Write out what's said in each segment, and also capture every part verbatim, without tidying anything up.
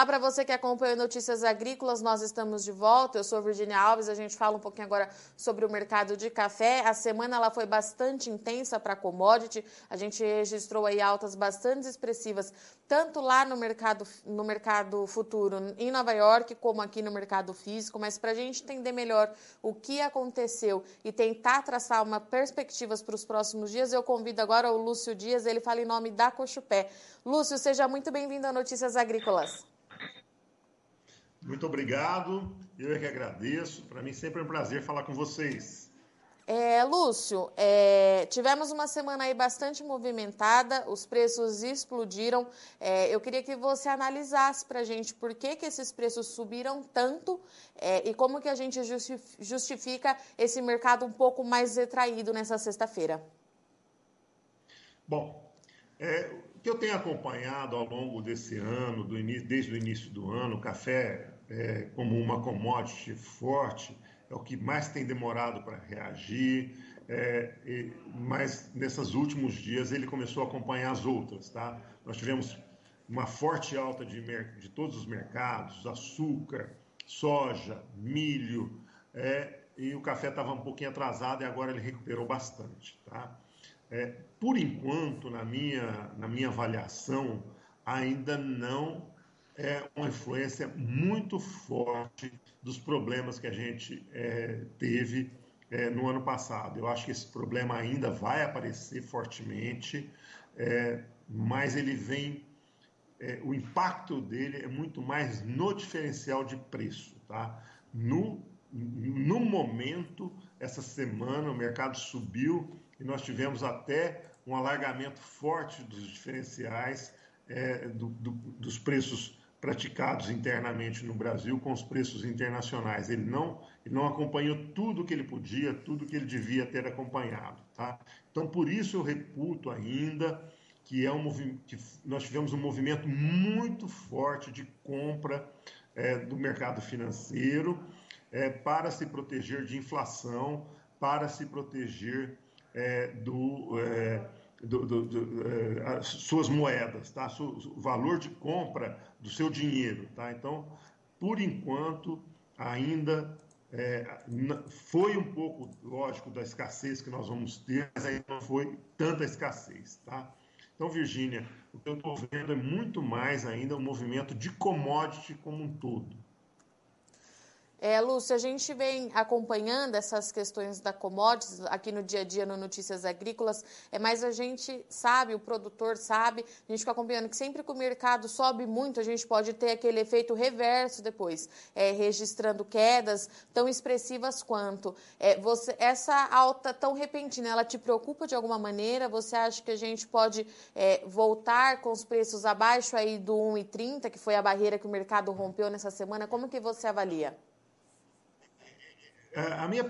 Olá para você que acompanha Notícias Agrícolas, nós estamos de volta, eu sou Virgínia Alves, a gente fala um pouquinho agora sobre o mercado de café. A semana ela foi bastante intensa para a commodity, a gente registrou aí altas bastante expressivas, tanto lá no mercado, no mercado futuro em Nova York, como aqui no mercado físico, mas para a gente entender melhor o que aconteceu e tentar traçar uma perspectivas para os próximos dias, eu convido agora o Lúcio Dias, ele fala em nome da Cochupé. Lúcio, seja muito bem-vindo a Notícias Agrícolas. Muito obrigado, eu é que agradeço. Para mim sempre é um prazer falar com vocês. É, Lúcio, é, tivemos uma semana aí bastante movimentada, os preços explodiram. É, eu queria que você analisasse para a gente por que, que esses preços subiram tanto é, e como que a gente justifica esse mercado um pouco mais retraído nessa sexta-feira. Bom, é, o que eu tenho acompanhado ao longo desse ano, do início, desde o início do ano, o café é, como uma commodity forte, é o que mais tem demorado para reagir, é, e, mas nesses últimos dias ele começou a acompanhar as outras, tá? Nós tivemos uma forte alta de, de todos os mercados, açúcar, soja, milho, é, e o café estava um pouquinho atrasado e agora ele recuperou bastante, tá? É, por enquanto, na minha, na minha avaliação, ainda não é uma influência muito forte dos problemas que a gente é, teve é, no ano passado. Eu acho que esse problema ainda vai aparecer fortemente, é, mas ele vem, é, o impacto dele é muito mais no diferencial de preço, tá? No, no momento, essa semana, o mercado subiu e nós tivemos até um alargamento forte dos diferenciais é, do, do, dos preços praticados internamente no Brasil com os preços internacionais. Ele não, ele não acompanhou tudo que ele podia, tudo que ele devia ter acompanhado, tá? Então, por isso eu reputo ainda que, é um, que nós tivemos um movimento muito forte de compra é, do mercado financeiro é, para se proteger de inflação, para se proteger é, do, é, do, do, do é, suas moedas, tá? O valor de compra do seu dinheiro, tá? Então, por enquanto, ainda é, foi um pouco, lógico, da escassez que nós vamos ter, mas ainda não foi tanta escassez, tá? Então, Virgínia, o que eu estou vendo é muito mais ainda um movimento de commodity como um todo. É, Lúcia, a gente vem acompanhando essas questões da commodities aqui no dia a dia no Notícias Agrícolas, é, mas a gente sabe, o produtor sabe, a gente fica acompanhando que sempre que o mercado sobe muito, a gente pode ter aquele efeito reverso depois, é, registrando quedas tão expressivas quanto. É, você, essa alta tão repentina, ela te preocupa de alguma maneira? Você acha que a gente pode é, voltar com os preços abaixo aí do um e trinta, que foi a barreira que o mercado rompeu nessa semana? Como que você avalia? A minha,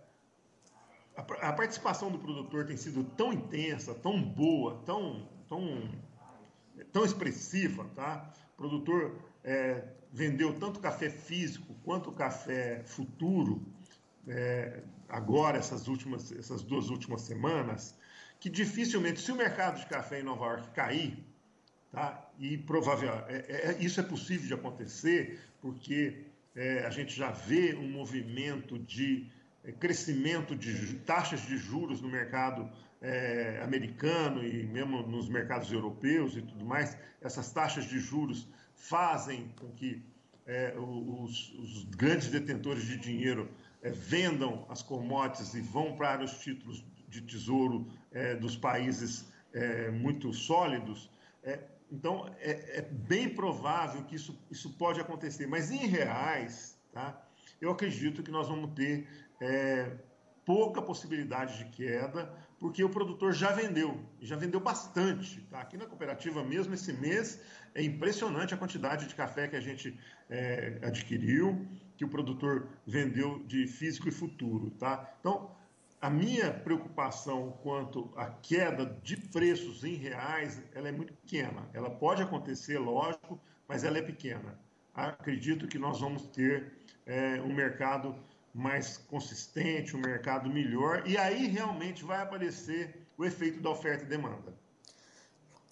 a participação do produtor tem sido tão intensa, tão boa, tão, tão, tão expressiva, tá? O produtor é, vendeu tanto café físico quanto café futuro é, agora, essas, últimas, essas duas últimas semanas, que dificilmente, se o mercado de café em Nova York cair, tá? E provavelmente é, é, isso é possível de acontecer, porque é, a gente já vê um movimento de é, crescimento de taxas de juros no mercado é, americano e mesmo nos mercados europeus e tudo mais. Essas taxas de juros fazem com que é, os, os grandes detentores de dinheiro é, vendam as commodities e vão para os títulos de tesouro é, dos países é, muito sólidos. É, então, é, é bem provável que isso, isso pode acontecer. Mas, em reais, tá, eu acredito que nós vamos ter é, pouca possibilidade de queda, porque o produtor já vendeu, já vendeu bastante. Tá? Aqui na cooperativa mesmo, esse mês, é impressionante a quantidade de café que a gente é, adquiriu, que o produtor vendeu de físico e futuro. Tá? Então, a minha preocupação quanto à queda de preços em reais, ela é muito pequena. Ela pode acontecer, lógico, mas ela é pequena. Acredito que nós vamos ter é, um mercado mais consistente, um mercado melhor, e aí realmente vai aparecer o efeito da oferta e demanda.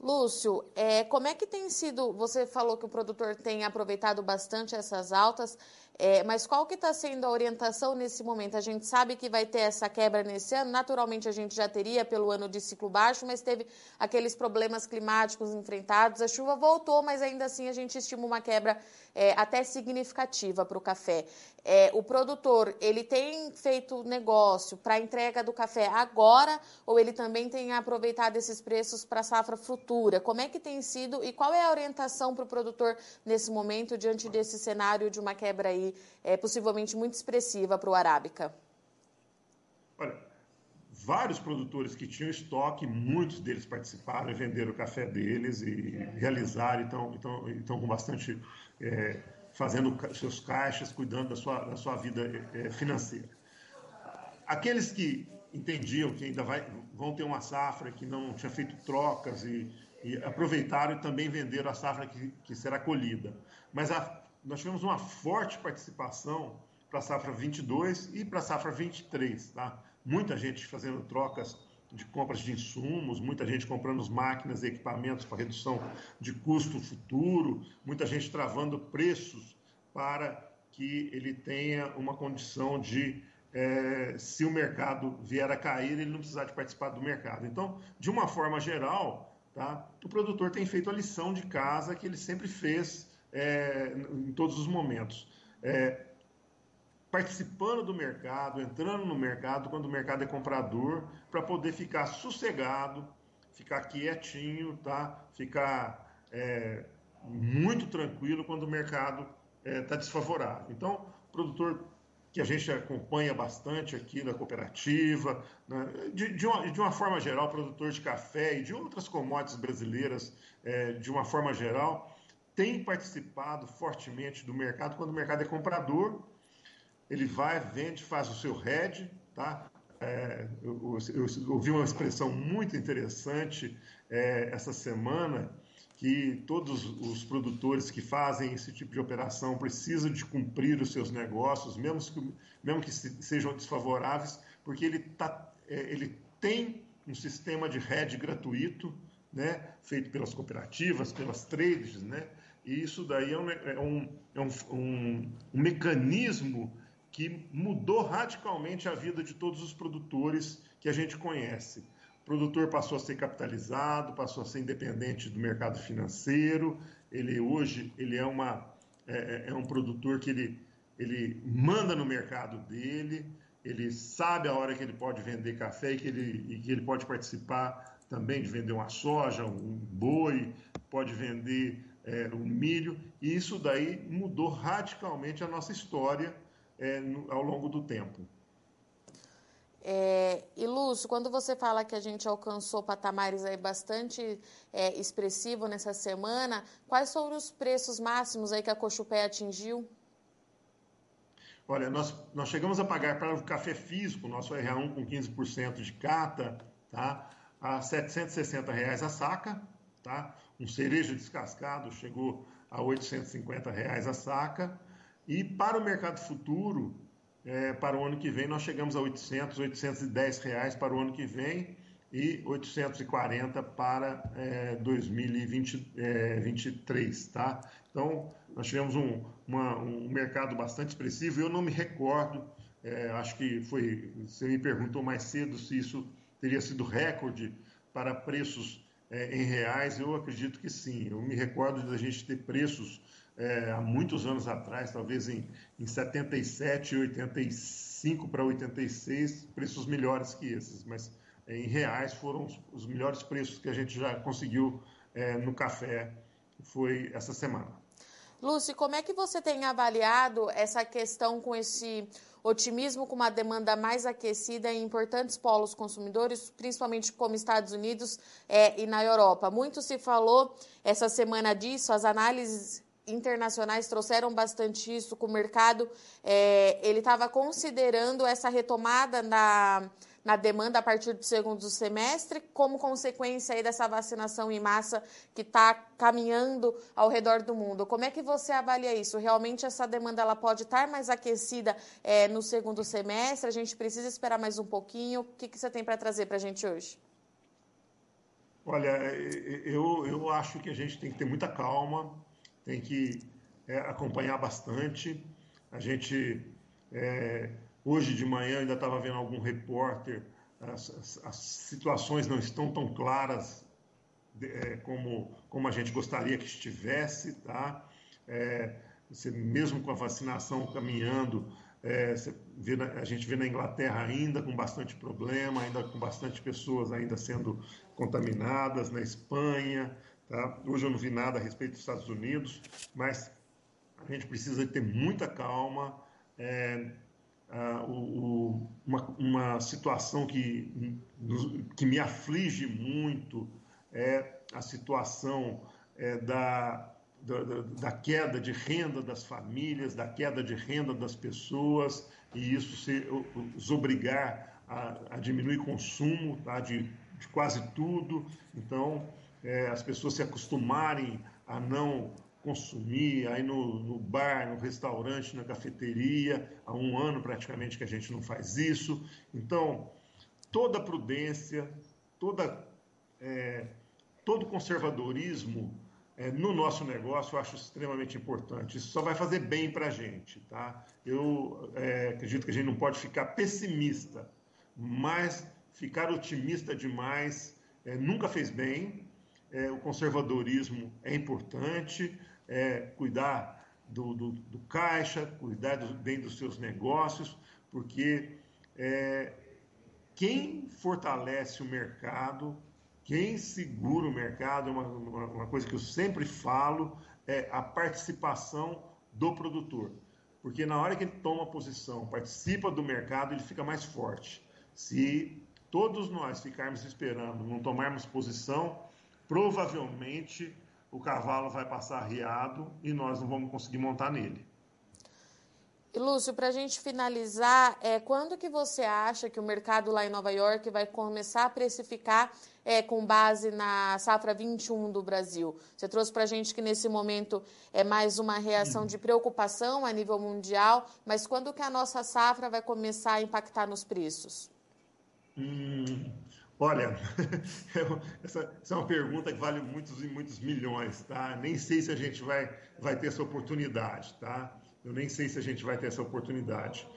Lúcio, é, como é que tem sido, você falou que o produtor tem aproveitado bastante essas altas, é, mas qual que está sendo a orientação nesse momento? A gente sabe que vai ter essa quebra nesse ano, naturalmente a gente já teria pelo ano de ciclo baixo, mas teve aqueles problemas climáticos enfrentados, a chuva voltou, mas ainda assim a gente estima uma quebra é, até significativa para o café. É, o produtor, ele tem feito negócio para a entrega do café agora ou ele também tem aproveitado esses preços para a safra futura? Como é que tem sido e qual é a orientação para o produtor nesse momento diante desse cenário de uma quebra aí é, possivelmente muito expressiva para o Arábica? Olha, vários produtores que tinham estoque, muitos deles participaram e venderam o café deles e realizaram, então, então, então com bastante, é, fazendo seus caixas, cuidando da sua, da sua vida é, financeira. Aqueles que entendiam que ainda vai, vão ter uma safra, que não tinha feito trocas e, e aproveitaram e também venderam a safra que, que será colhida. Mas a, nós tivemos uma forte participação para a safra vinte e dois e para a safra vinte e três, tá? Muita gente fazendo trocas de compras de insumos, muita gente comprando máquinas e equipamentos para redução de custo futuro, muita gente travando preços para que ele tenha uma condição de, é, se o mercado vier a cair, ele não precisar de participar do mercado. Então, de uma forma geral, tá, o produtor tem feito a lição de casa que ele sempre fez é, em todos os momentos. É, participando do mercado, entrando no mercado quando o mercado é comprador, para poder ficar sossegado, ficar quietinho, tá? Ficar é, muito tranquilo quando o mercado está é, desfavorável. Então, o produtor que a gente acompanha bastante aqui na cooperativa, né? de, de, uma, de uma forma geral, produtor de café e de outras commodities brasileiras, é, de uma forma geral, tem participado fortemente do mercado quando o mercado é comprador. Ele vai, vende, faz o seu hedge, tá? É, eu, eu, eu ouvi uma expressão muito interessante é, essa semana, que todos os produtores que fazem esse tipo de operação precisam de cumprir os seus negócios, mesmo que, mesmo que sejam desfavoráveis, porque ele, tá, é, ele tem um sistema de hedge gratuito, né, feito pelas cooperativas, pelas trades, né, e isso daí é um, é um, é um, um, um mecanismo que mudou radicalmente a vida de todos os produtores que a gente conhece. O produtor passou a ser capitalizado, passou a ser independente do mercado financeiro. Ele hoje ele é, uma, é, é um produtor que ele, ele manda no mercado dele, ele sabe a hora que ele pode vender café e que ele, e que ele pode participar também de vender uma soja, um boi, pode vender é, um milho. E isso daí mudou radicalmente a nossa história É, no, ao longo do tempo. É, e Lúcio, quando você fala que a gente alcançou patamares aí bastante é, expressivos nessa semana, quais foram os preços máximos aí que a Cochupé atingiu? Olha, nós, nós chegamos a pagar para o café físico, nosso R A um com quinze por cento de cata, tá, a setecentos e sessenta reais a saca, tá? Um cereja descascado chegou a oitocentos e cinquenta reais a saca. E para o mercado futuro, é, para o ano que vem, nós chegamos a oitocentos, oitocentos e dez reais para o ano que vem e oitocentos e quarenta para é, dois mil e vinte e três, tá? Então, nós tivemos um, uma, um mercado bastante expressivo. Eu não me recordo, é, acho que foi, você me perguntou mais cedo se isso teria sido recorde para preços é, em reais. Eu acredito que sim. Eu me recordo da gente ter preços É, há muitos anos atrás, talvez em, em setenta e sete, oitenta e cinco para oitenta e seis, preços melhores que esses, mas é, em reais foram os, os melhores preços que a gente já conseguiu é, no café, foi essa semana. Lúcio, como é que você tem avaliado essa questão com esse otimismo, com uma demanda mais aquecida em importantes polos consumidores, principalmente como Estados Unidos é, e na Europa? Muito se falou essa semana disso, as análises internacionais trouxeram bastante isso, que o mercado é, ele estava considerando essa retomada na, na demanda a partir do segundo semestre, como consequência aí dessa vacinação em massa que está caminhando ao redor do mundo. Como é que você avalia isso? Realmente essa demanda ela pode estar mais aquecida é, no segundo semestre? A gente precisa esperar mais um pouquinho? O que, que você tem para trazer para a gente hoje? Olha, eu, eu acho que a gente tem que ter muita calma, tem que é, acompanhar bastante. A gente, é, hoje de manhã, ainda estava vendo algum repórter, as, as, as situações não estão tão claras é, como, como a gente gostaria que estivesse, tá? É, você, mesmo com a vacinação caminhando, é, você vê, a gente vê na Inglaterra ainda com bastante problema, ainda com bastante pessoas ainda sendo contaminadas, na Espanha, tá? Hoje eu não vi nada a respeito dos Estados Unidos, mas a gente precisa ter muita calma. É, ah, o, o, uma, uma situação que, que me aflige muito é a situação é, da, da, da queda de renda das famílias, da queda de renda das pessoas, e isso se, os obrigar a, a diminuir o consumo, tá, de, de quase tudo. Então, é, as pessoas se acostumarem a não consumir, aí no, no bar, no restaurante, na cafeteria, há um ano praticamente que a gente não faz isso. Então, toda prudência, toda, é, todo conservadorismo é, no nosso negócio eu acho extremamente importante. Isso só vai fazer bem para a gente, tá? Eu é, acredito que a gente não pode ficar pessimista, mas ficar otimista demais é, nunca fez bem. É, o conservadorismo é importante, é, cuidar do, do, do caixa, cuidar do, bem dos seus negócios, porque é, quem fortalece o mercado, quem segura o mercado, é uma, uma, uma coisa que eu sempre falo, é a participação do produtor. Porque na hora que ele toma posição, participa do mercado, ele fica mais forte. Se todos nós ficarmos esperando, não tomarmos posição, provavelmente o cavalo vai passar arriado e nós não vamos conseguir montar nele. E Lúcio, para a gente finalizar, é, quando que você acha que o mercado lá em Nova York vai começar a precificar é, com base na safra vinte e um do Brasil? Você trouxe para a gente que nesse momento é mais uma reação de preocupação a nível mundial, mas quando que a nossa safra vai começar a impactar nos preços? Hum, olha, essa, essa é uma pergunta que vale muitos e muitos milhões, tá? Nem sei se a gente vai, vai ter essa oportunidade, tá? Eu nem sei se a gente vai ter essa oportunidade.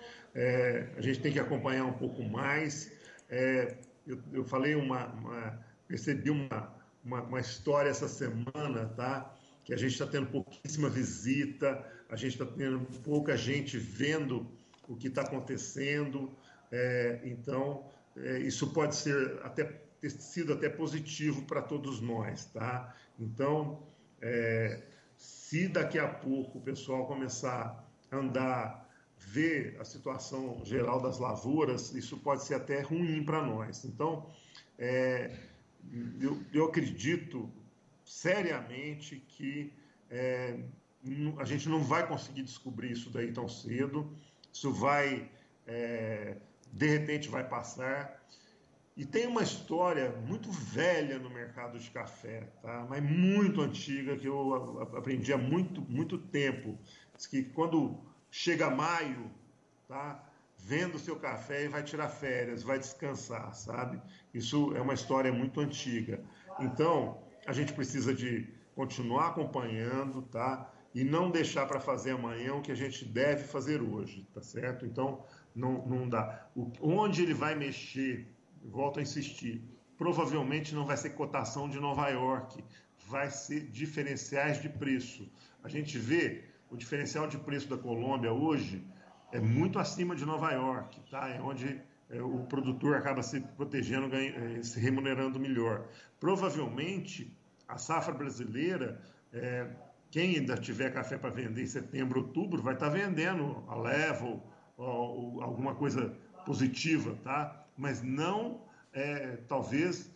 É, a gente tem que acompanhar um pouco mais. É, eu, eu falei uma, uma percebi uma, uma, uma história essa semana, tá? Que a gente está tendo pouquíssima visita, a gente está tendo pouca gente vendo o que está acontecendo. É, então, é, isso pode ser até ter sido até positivo para todos nós, tá? Então, é, se daqui a pouco o pessoal começar a andar, ver a situação geral das lavouras, isso pode ser até ruim para nós. Então, é, eu, eu acredito seriamente que é, a gente não vai conseguir descobrir isso daí tão cedo. Isso vai, é, de repente, vai passar. E tem uma história muito velha no mercado de café, tá? Mas muito antiga, que eu aprendi há muito, muito tempo. Diz que quando chega maio, tá? Venda o seu café e vai tirar férias, vai descansar, sabe? Isso é uma história muito antiga. Então, a gente precisa de continuar acompanhando, tá? E não deixar para fazer amanhã o que a gente deve fazer hoje, tá certo? Então, não, não dá. O, onde ele vai mexer, volto a insistir, provavelmente não vai ser cotação de Nova York, vai ser diferenciais de preço. A gente vê o diferencial de preço da Colômbia hoje é muito acima de Nova York, tá? É onde é, o produtor acaba se protegendo, ganha, se remunerando melhor. Provavelmente, a safra brasileira, é, quem ainda tiver café para vender em setembro, outubro, vai estar vendendo a level, ou, ou alguma coisa positiva, tá? Mas não, é, talvez,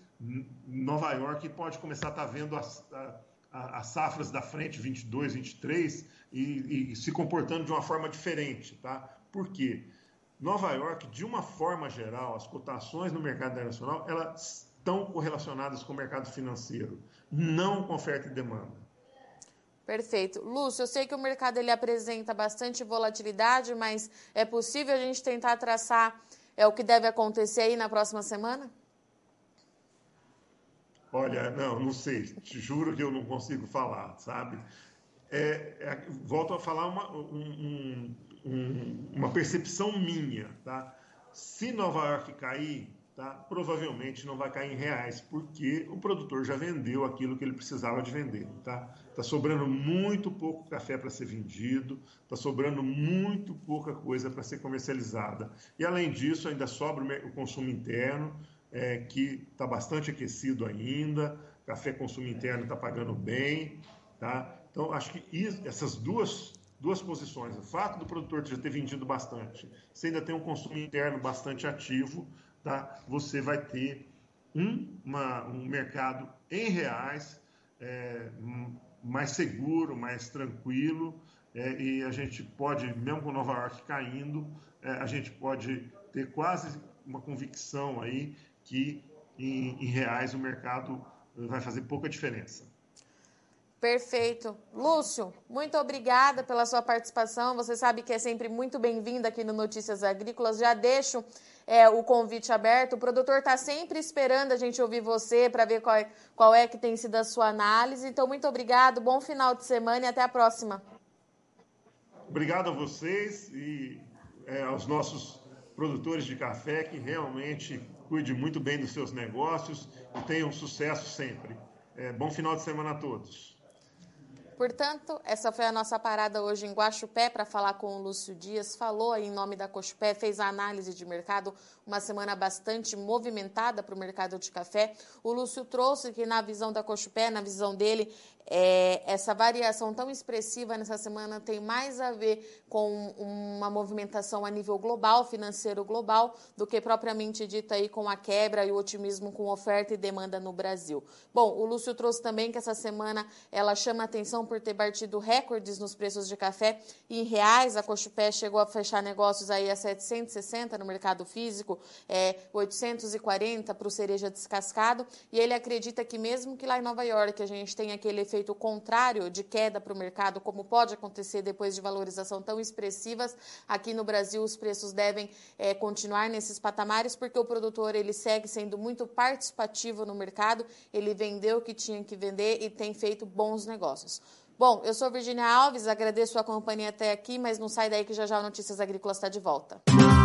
Nova York pode começar a estar vendo as, a, as safras da frente, vinte e dois, vinte e três, e, e se comportando de uma forma diferente, tá? Por quê? Nova York, de uma forma geral, as cotações no mercado internacional, elas estão correlacionadas com o mercado financeiro, não com oferta e demanda. Perfeito. Lúcio, eu sei que o mercado ele apresenta bastante volatilidade, mas é possível a gente tentar traçar é, o que deve acontecer aí na próxima semana? Olha, não, não sei, te juro que eu não consigo falar, sabe? É, é, volto a falar uma, um, um, uma percepção minha, tá? Se Nova York cair, tá? Provavelmente não vai cair em reais, porque o produtor já vendeu aquilo que ele precisava de vender, tá? Tá sobrando muito pouco café para ser vendido, tá sobrando muito pouca coisa para ser comercializada. E além disso, ainda sobra o consumo interno, é, que está bastante aquecido ainda, café consumo interno está pagando bem, tá? Então, acho que essas duas, duas posições, o fato do produtor já ter vendido bastante, você ainda tem um consumo interno bastante ativo, tá? Você vai ter um, uma, um mercado em reais é, mais seguro, mais tranquilo, é, e a gente pode, mesmo com Nova York caindo, é, a gente pode ter quase uma convicção aí que em, em reais o mercado vai fazer pouca diferença. Perfeito. Lúcio, muito obrigada pela sua participação. Você sabe que é sempre muito bem-vinda aqui no Notícias Agrícolas. Já deixo é, o convite aberto. O produtor está sempre esperando a gente ouvir você para ver qual é, qual é que tem sido a sua análise. Então, muito obrigado, bom final de semana e até a próxima. Obrigado a vocês e é, aos nossos produtores de café que realmente cuidem muito bem dos seus negócios e tenham sucesso sempre. É, bom final de semana a todos. Portanto, essa foi a nossa parada hoje em Guaxupé para falar com o Lúcio Dias. Falou aí em nome da Cochupé, fez a análise de mercado, uma semana bastante movimentada para o mercado de café. O Lúcio trouxe que na visão da Cochupé, na visão dele, é, essa variação tão expressiva nessa semana tem mais a ver com uma movimentação a nível global, financeiro global, do que propriamente dita aí com a quebra e o otimismo com oferta e demanda no Brasil. Bom, o Lúcio trouxe também que essa semana ela chama atenção por ter batido recordes nos preços de café em reais. A Cochupé chegou a fechar negócios aí a setecentos e sessenta no mercado físico, é, oitocentos e quarenta para o cereja descascado, e ele acredita que mesmo que lá em Nova York a gente tenha aquele efeito contrário de queda para o mercado, como pode acontecer depois de valorização tão expressivas, aqui no Brasil os preços devem é, continuar nesses patamares, porque o produtor ele segue sendo muito participativo no mercado, ele vendeu o que tinha que vender e tem feito bons negócios. Bom, eu sou Virgínia Alves, agradeço a companhia até aqui, mas não sai daí que já já o Notícias Agrícolas está de volta.